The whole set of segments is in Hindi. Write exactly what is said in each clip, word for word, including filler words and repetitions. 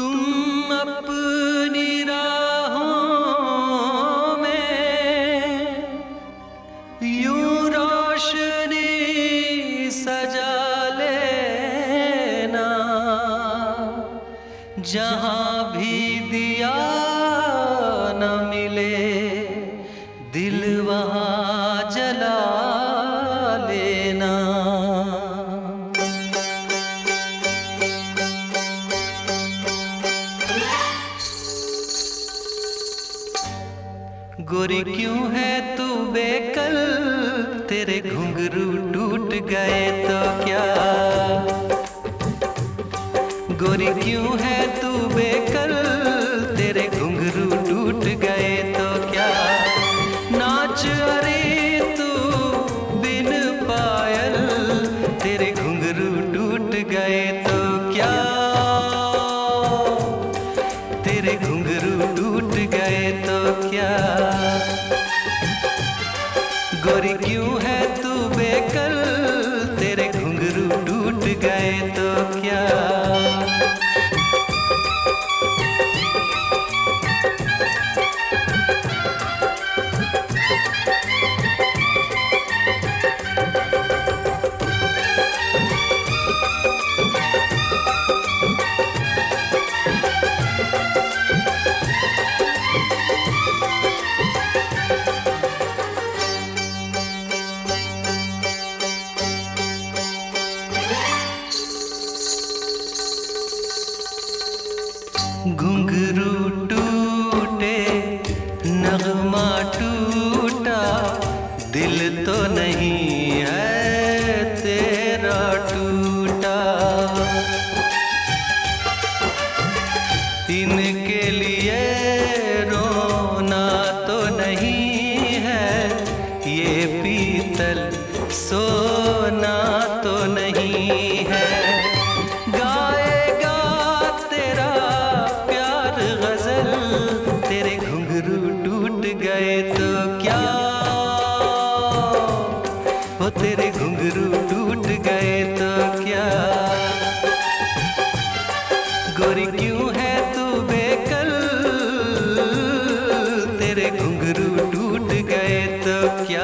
तुम अपनी राहों में यूं रोशनी सजा लेना, जहां भी दिया न मिले दिल वहां जला लेना। गोरी क्यों है तू बेकल, तेरे घुंघरू टूट गए तो क्या। गोरी क्यों है तू बेकल, तेरे घुंघरू टूट गए तो क्या। नाच अरे तू बिन पायल, तेरे घुंघरू टूट गए तो क्या। तेरे घुंघरू टूट गए तो क्या। गोरी क्यों है तू बेकल, तेरे घुंघरू टूट गए तो क्या। घुंघरू टूटे नगमा टूटा, दिल तो नहीं है तेरा टूटा। इनके लिए रोना तो नहीं है, ये पीतल सोना तो नहीं है। गाएगा तेरा प्यार गजल, तेरे घुंघरू टूट गए तो क्या। वो तेरे घुंघरू टूट गए तो क्या। गोरी क्यों है तू बेकल, तेरे घुंघरू टूट गए तो क्या।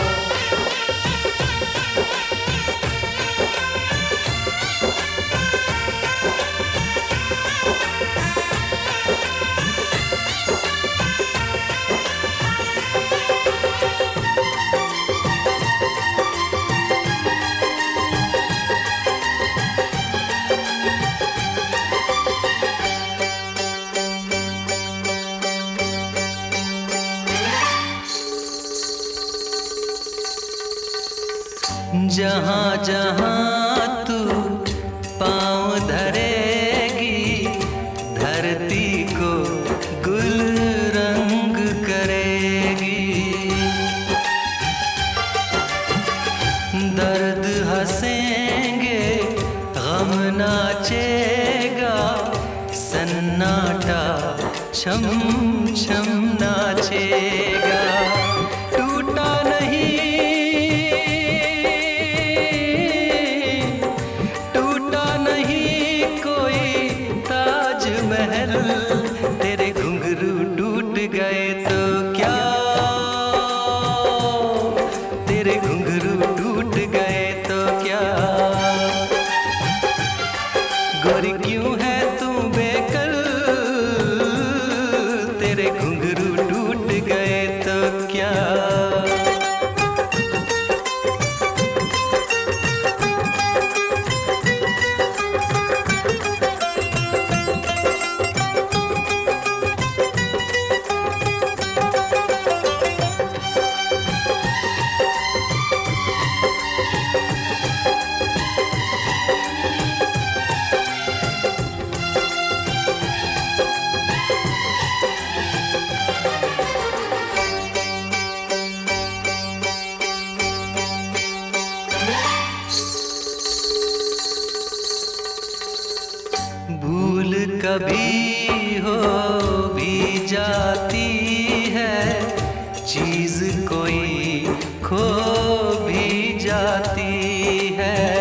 जहाँ जहाँ तू पाँव धरेगी, धरती को गुल रंग करेगी। दर्द हंसेंगे गम नाचेगा, सन्नाटा छम छम नाचेगा। टूटा नहीं महल, तेरे घुंघरू टूट गए तो क्या। तेरे घुंघरू टूट गए तो क्या। गोरी क्यों है तू बेकल, तेरे घुंघरू टूट गए तो क्या। भूल कभी हो भी जाती है, चीज कोई खो भी जाती है।